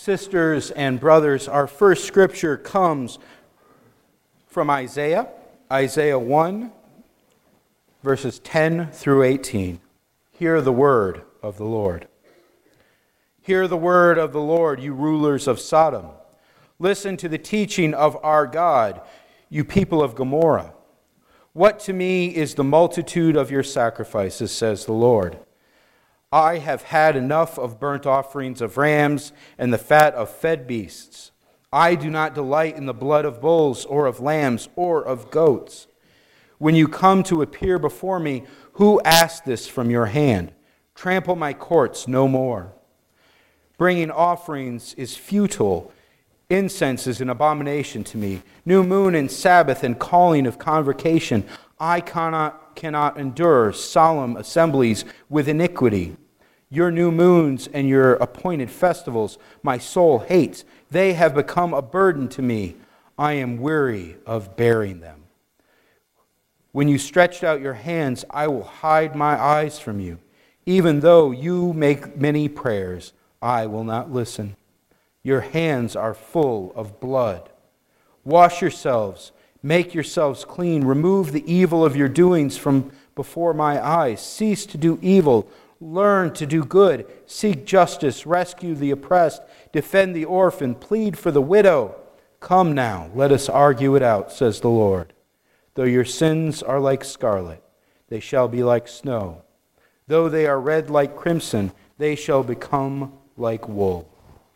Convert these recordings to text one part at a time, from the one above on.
Sisters and brothers, our first scripture comes from Isaiah 1, verses 10 through 18. Hear the word of the Lord. Hear the word of the Lord, you rulers of Sodom. Listen to the teaching of our God, you people of Gomorrah. What to me is the multitude of your sacrifices, says the Lord. I have had enough of burnt offerings of rams and the fat of fed beasts. I do not delight in the blood of bulls or of lambs or of goats. When you come to appear before me, who asked this from your hand? Trample my courts no more. Bringing offerings is futile. Incense is an abomination to me. New moon and Sabbath and calling of convocation. I cannot endure solemn assemblies with iniquity. Your new moons and your appointed festivals my soul hates. They have become a burden to me. I am weary of bearing them. When you stretched out your hands, I will hide my eyes from you. Even though you make many prayers, I will not listen. Your hands are full of blood. Wash yourselves, make yourselves clean. Remove the evil of your doings from before my eyes. Cease to do evil. Learn to do good. Seek justice. Rescue the oppressed. Defend the orphan. Plead for the widow. Come now, let us argue it out, says the Lord. Though your sins are like scarlet, they shall be like snow. Though they are red like crimson, they shall become like wool.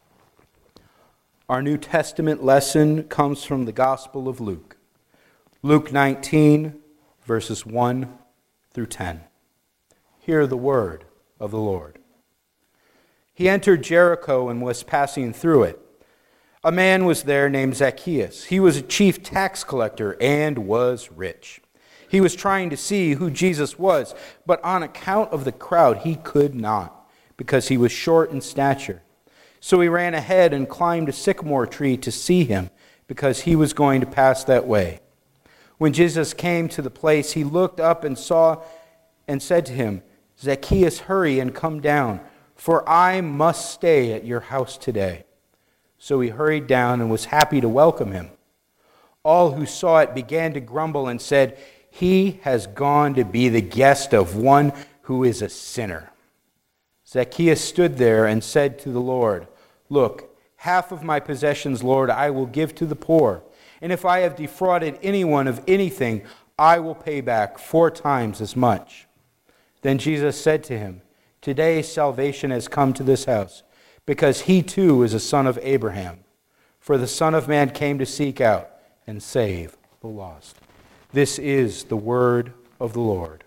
Our New Testament lesson comes from the Gospel of Luke. Luke 19, verses 1 through 10. Hear the word of the Lord. He entered Jericho and was passing through it. A man was there named Zacchaeus. He was a chief tax collector and was rich. He was trying to see who Jesus was, but on account of the crowd he could not, because he was short in stature. So he ran ahead and climbed a sycamore tree to see him, because he was going to pass that way. When Jesus came to the place, he looked up and saw and said to him, Zacchaeus, hurry and come down, for I must stay at your house today. So he hurried down and was happy to welcome him. All who saw it began to grumble and said, he has gone to be the guest of one who is a sinner. Zacchaeus stood there and said to the Lord, look, half of my possessions, Lord, I will give to the poor. And if I have defrauded anyone of anything, I will pay back 4 times as much. Then Jesus said to him, today salvation has come to this house, because he too is a son of Abraham. For the Son of Man came to seek out and save the lost. This is the word of the Lord.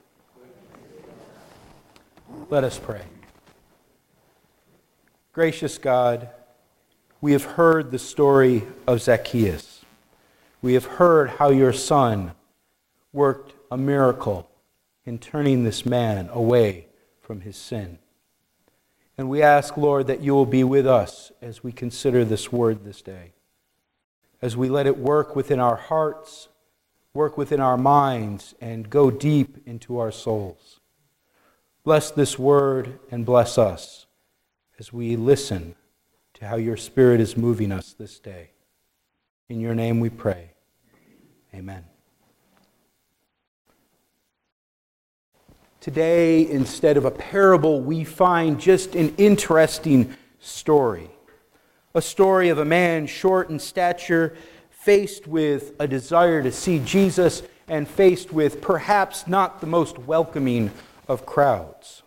Let us pray. Gracious God, we have heard the story of Zacchaeus. We have heard how your Son worked a miracle in turning this man away from his sin. And we ask, Lord, that you will be with us as we consider this word this day, as we let it work within our hearts, work within our minds, and go deep into our souls. Bless this word and bless us as we listen to how your Spirit is moving us this day. In your name we pray. Amen. Today, instead of a parable, we find just an interesting story. A story of a man short in stature, faced with a desire to see Jesus, and faced with perhaps not the most welcoming of crowds.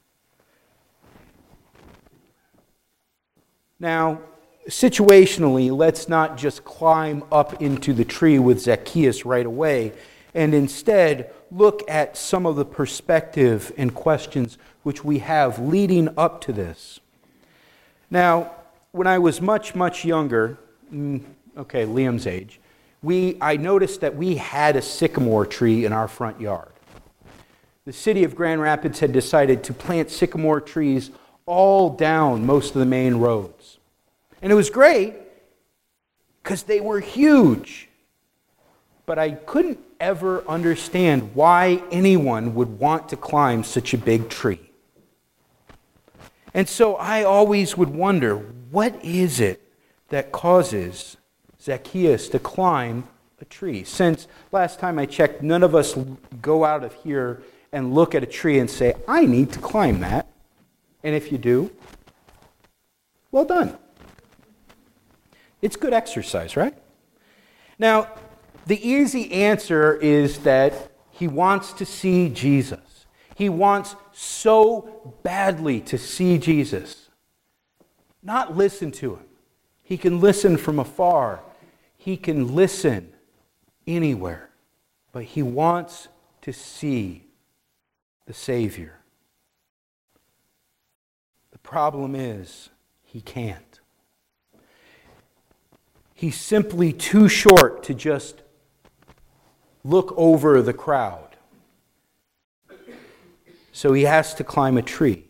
Now, situationally, let's not just climb up into the tree with Zacchaeus right away, and instead look at some of the perspective and questions which we have leading up to this. Now, when I was much younger, Liam's age, I noticed that we had a sycamore tree in our front yard. The city of Grand Rapids had decided to plant sycamore trees all down most of the main roads. And it was great because they were huge. But I couldn't ever understand why anyone would want to climb such a big tree. And so I always would wonder, what is it that causes Zacchaeus to climb a tree? Since last time I checked, none of us go out of here and look at a tree and say, I need to climb that. And if you do, well done. It's good exercise, right? Now, the easy answer is that he wants to see Jesus. He wants so badly to see Jesus. Not listen to him. He can listen from afar. He can listen anywhere. But he wants to see the Savior. The problem is, he can't. He's simply too short to just look over the crowd. So he has to climb a tree.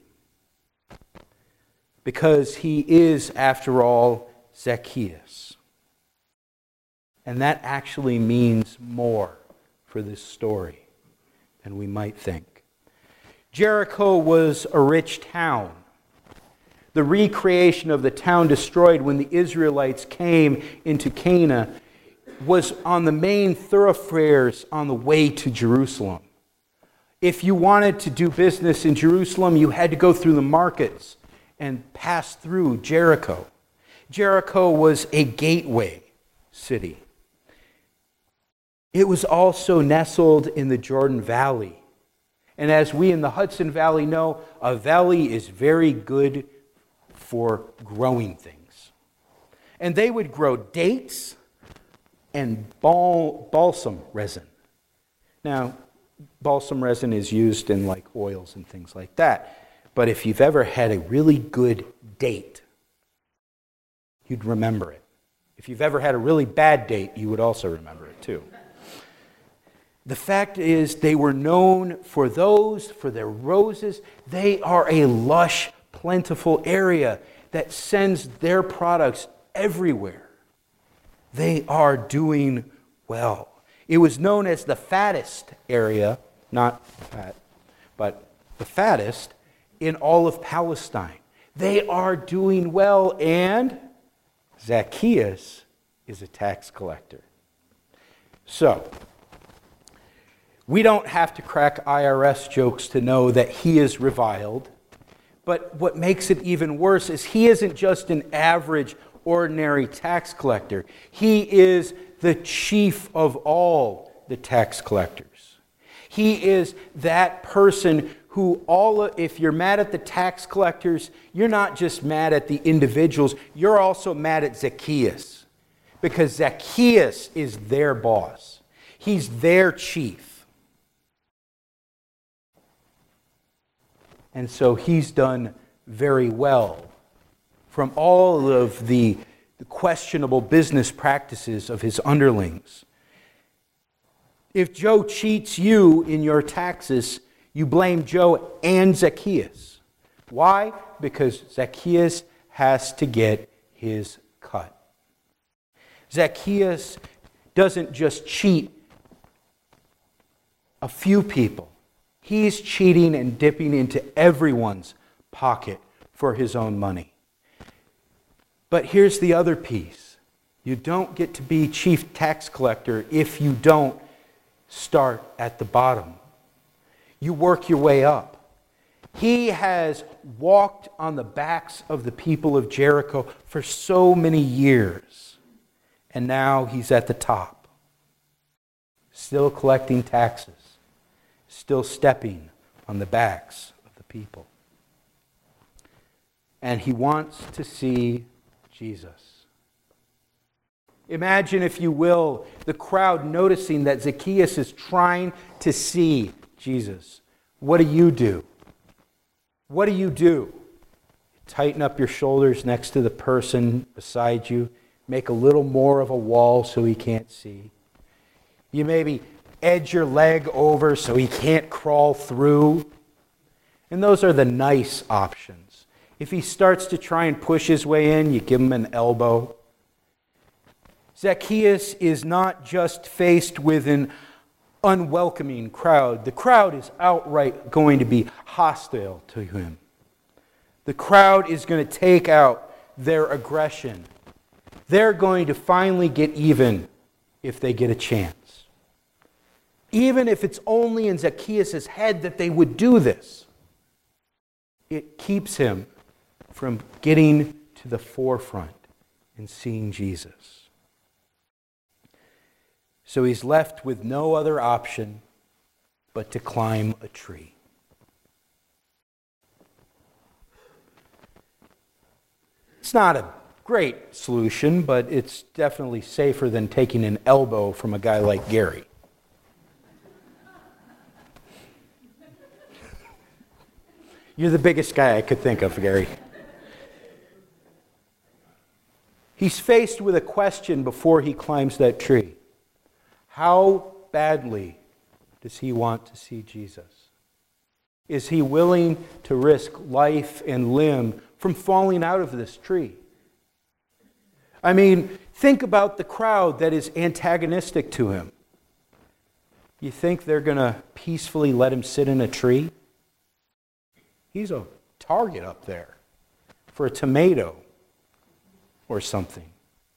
Because he is, after all, Zacchaeus. And that actually means more for this story than we might think. Jericho was a rich town. The recreation of the town destroyed when the Israelites came into Canaan was on the main thoroughfares on the way to Jerusalem. If you wanted to do business in Jerusalem, you had to go through the markets and pass through Jericho. Jericho was a gateway city. It was also nestled in the Jordan Valley. And as we in the Hudson Valley know, a valley is very good for growing things. And they would grow dates and balsam resin. Now, balsam resin is used in like oils and things like that. But if you've ever had a really good date, you'd remember it. If you've ever had a really bad date, you would also remember it too. The fact is, they were known for their roses. They are a lush, plentiful area that sends their products everywhere. They are doing well. It was known as the fattest area, not fat, but the fattest in all of Palestine. They are doing well, and Zacchaeus is a tax collector. So, we don't have to crack IRS jokes to know that he is reviled. But what makes it even worse is he isn't just an average, ordinary tax collector. He is the chief of all the tax collectors. He is that person who if you're mad at the tax collectors, you're not just mad at the individuals, you're also mad at Zacchaeus. Because Zacchaeus is their boss. He's their chief. And so he's done very well from all of the questionable business practices of his underlings. If Joe cheats you in your taxes, you blame Joe and Zacchaeus. Why? Because Zacchaeus has to get his cut. Zacchaeus doesn't just cheat a few people. He's cheating and dipping into everyone's pocket for his own money. But here's the other piece. You don't get to be chief tax collector if you don't start at the bottom. You work your way up. He has walked on the backs of the people of Jericho for so many years. And now he's at the top. Still collecting taxes. Still stepping on the backs of the people. And he wants to see Jesus. Imagine, if you will, the crowd noticing that Zacchaeus is trying to see Jesus. What do? What do? You tighten up your shoulders next to the person beside you, make a little more of a wall so he can't see. You maybe edge your leg over so he can't crawl through. And those are the nice options. If he starts to try and push his way in, you give him an elbow. Zacchaeus is not just faced with an unwelcoming crowd. The crowd is outright going to be hostile to him. The crowd is going to take out their aggression. They're going to finally get even if they get a chance. Even if it's only in Zacchaeus' head that they would do this, it keeps him from getting to the forefront and seeing Jesus. So he's left with no other option but to climb a tree. It's not a great solution, but it's definitely safer than taking an elbow from a guy like Gary. You're the biggest guy I could think of, Gary. He's faced with a question before he climbs that tree. How badly does he want to see Jesus? Is he willing to risk life and limb from falling out of this tree? I mean, think about the crowd that is antagonistic to him. You think they're going to peacefully let him sit in a tree? He's a target up there for a tomato or something.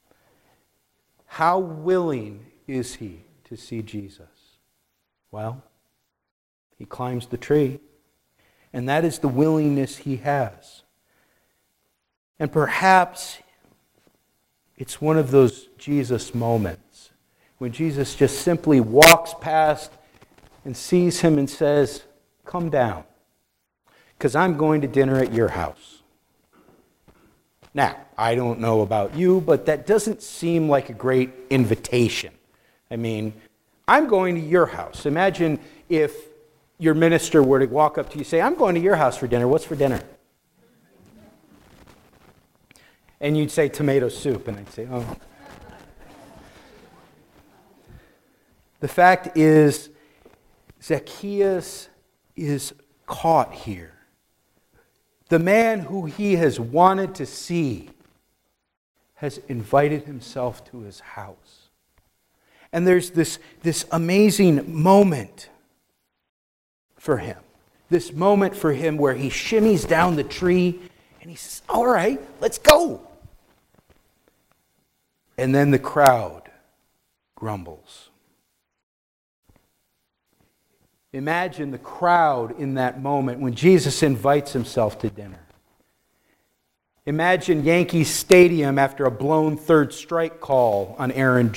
How willing is he to see Jesus? Well, he climbs the tree, and that is the willingness he has. And perhaps it's one of those Jesus moments when Jesus just simply walks past and sees him and says, "Come down, because I'm going to dinner at your house." Now, I don't know about you, but that doesn't seem like a great invitation. I mean, I'm going to your house. Imagine if your minister were to walk up to you and say, "I'm going to your house for dinner. What's for dinner?" And you'd say tomato soup, and I'd say, "Oh." The fact is, Zacchaeus is caught here. The man who he has wanted to see has invited himself to his house. And there's this amazing moment for him. This moment for him where he shimmies down the tree and he says, "All right, let's go." And then the crowd grumbles. Imagine the crowd in that moment when Jesus invites himself to dinner. Imagine Yankee Stadium after a blown third strike call on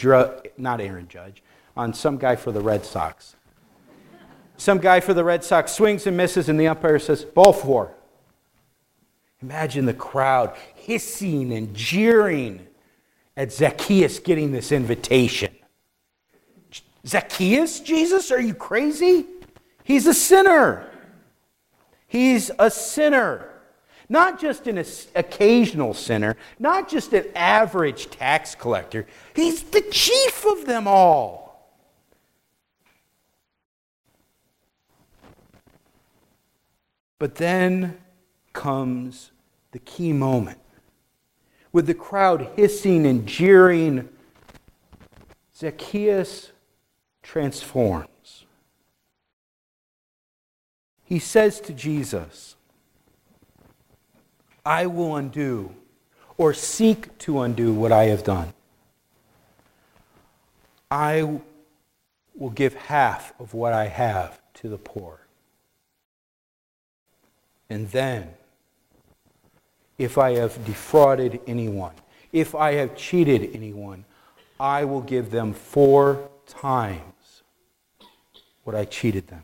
on some guy for the Red Sox. Some guy for the Red Sox swings and misses, and the umpire says, "Ball four." Imagine the crowd hissing and jeering at Zacchaeus getting this invitation. "Zacchaeus, Jesus? Are you crazy? He's a sinner. He's a sinner. Not just an occasional sinner, not just an average tax collector. He's the chief of them all." But then comes the key moment. With the crowd hissing and jeering, Zacchaeus transforms. He says to Jesus, "I will undo or seek to undo what I have done. I will give half of what I have to the poor. And then, if I have defrauded anyone, if I have cheated anyone, I will give them 4 times what I cheated them."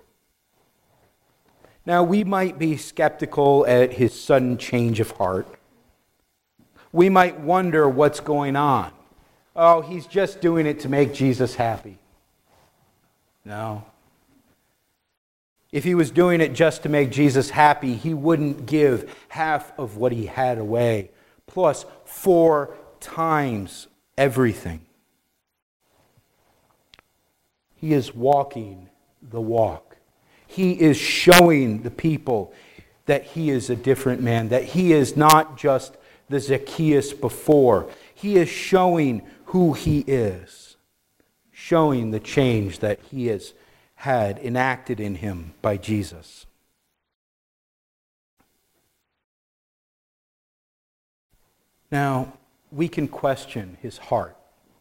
Now, we might be skeptical at his sudden change of heart. We might wonder what's going on. Oh, he's just doing it to make Jesus happy. No. If he was doing it just to make Jesus happy, he wouldn't give half of what he had away, plus 4 times everything. He is walking the walk. He is showing the people that he is a different man, that he is not just the Zacchaeus before. He is showing who he is, showing the change that he has had enacted in him by Jesus. Now, we can question his heart.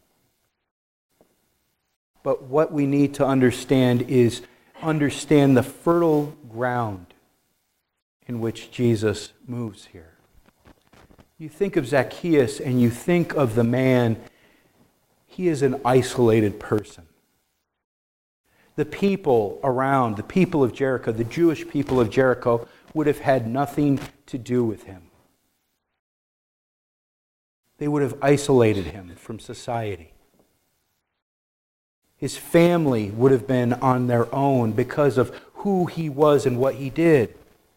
But what we need to understand is understand the fertile ground in which Jesus moves here. You think of Zacchaeus and you think of the man, he is an isolated person. The people around, the people of Jericho, the Jewish people of Jericho, would have had nothing to do with him. They would have isolated him from society. His family would have been on their own because of who he was and what he did.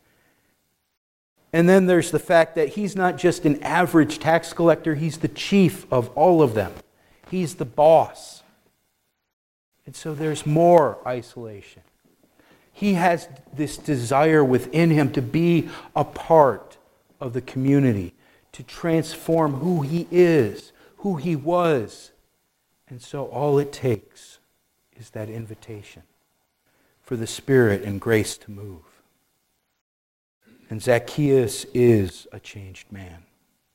And then there's the fact that he's not just an average tax collector, he's the chief of all of them. He's the boss. And so there's more isolation. He has this desire within him to be a part of the community, to transform who he is, who he was. And so all it takes is that invitation for the Spirit and grace to move. And Zacchaeus is a changed man.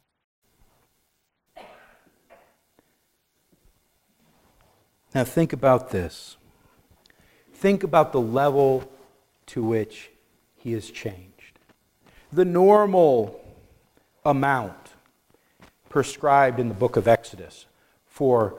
Now think about this. Think about the level to which he is changed. The normal amount prescribed in the book of Exodus for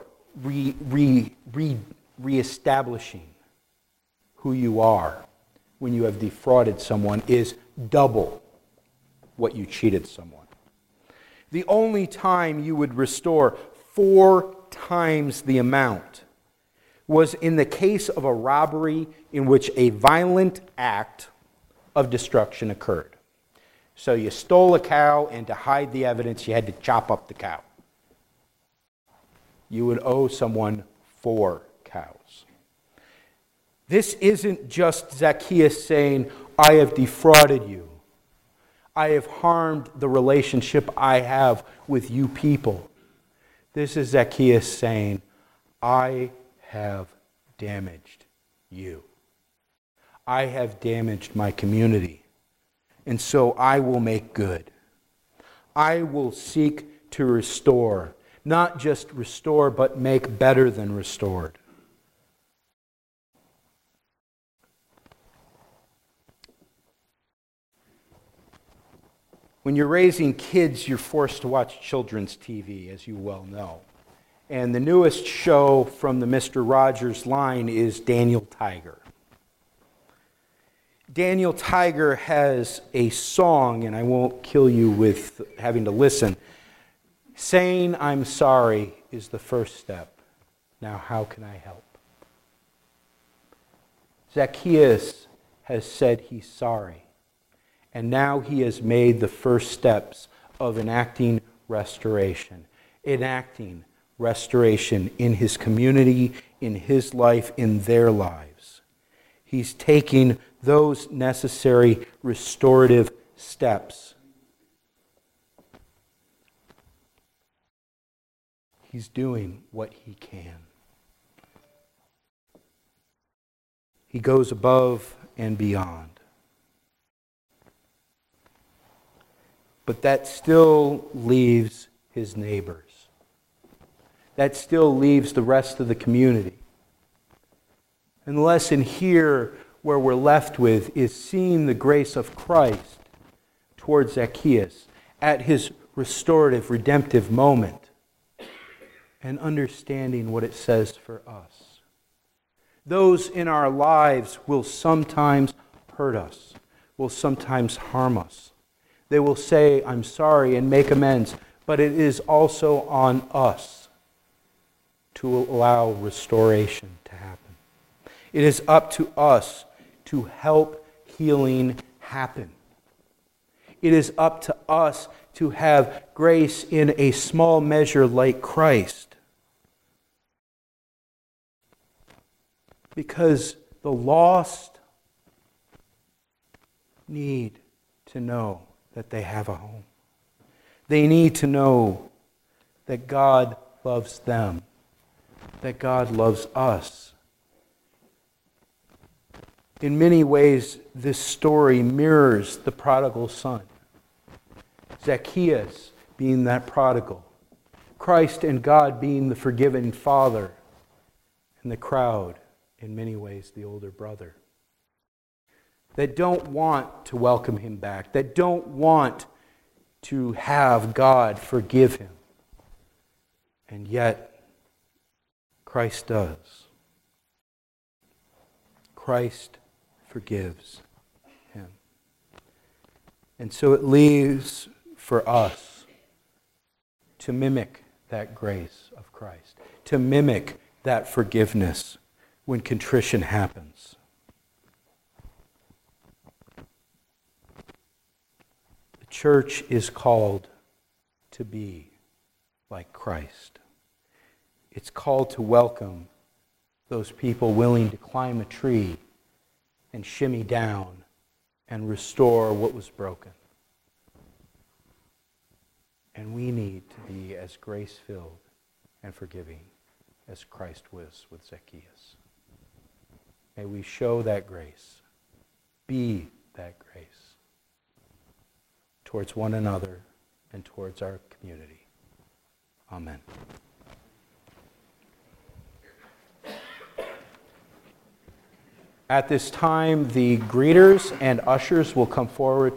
reestablishing who you are when you have defrauded someone is double what you cheated someone. The only time you would restore 4 times the amount was in the case of a robbery in which a violent act of destruction occurred. So you stole a cow, and to hide the evidence, you had to chop up the cow. You would owe someone 4 cows. This isn't just Zacchaeus saying, I have defrauded you. I have harmed the relationship I have with you people. This is Zacchaeus saying, I have damaged you. I have damaged my community. And so I will make good. I will seek to restore. Not just restore, but make better than restored. When you're raising kids, you're forced to watch children's TV, as you well know. And the newest show from the Mr. Rogers line is Daniel Tiger. Daniel Tiger has a song, and I won't kill you with having to listen. Saying I'm sorry is the first step. Now how can I help? Zacchaeus has said he's sorry. And now he has made the first steps of enacting restoration. Enacting restoration in his community, in his life, in their lives. He's taking those necessary restorative steps. He's doing what he can. He goes above and beyond. But that still leaves his neighbors. That still leaves the rest of the community. And the lesson here, where we're left with, is seeing the grace of Christ towards Zacchaeus at his restorative, redemptive moment, and understanding what it says for us. Those in our lives will sometimes hurt us, will sometimes harm us. They will say, I'm sorry, and make amends, but it is also on us to allow restoration to happen. It is up to us to help healing happen. It is up to us to have grace in a small measure like Christ. Because the lost need to know that they have a home. They need to know that God loves them, that God loves us. In many ways, this story mirrors the prodigal son. Zacchaeus being that prodigal, Christ and God being the forgiving Father, and the crowd, in many ways, the older brother, that don't want to welcome him back, that don't want to have God forgive him. And yet, Christ does. Christ forgives him. And so it leaves for us to mimic that grace of Christ, to mimic that forgiveness when contrition happens. The church is called to be like Christ. It's called to welcome those people willing to climb a tree and shimmy down and restore what was broken. And we need to be as grace-filled and forgiving as Christ was with Zacchaeus. May we show that grace, be that grace towards one another and towards our community. Amen. At this time, the greeters and ushers will come forward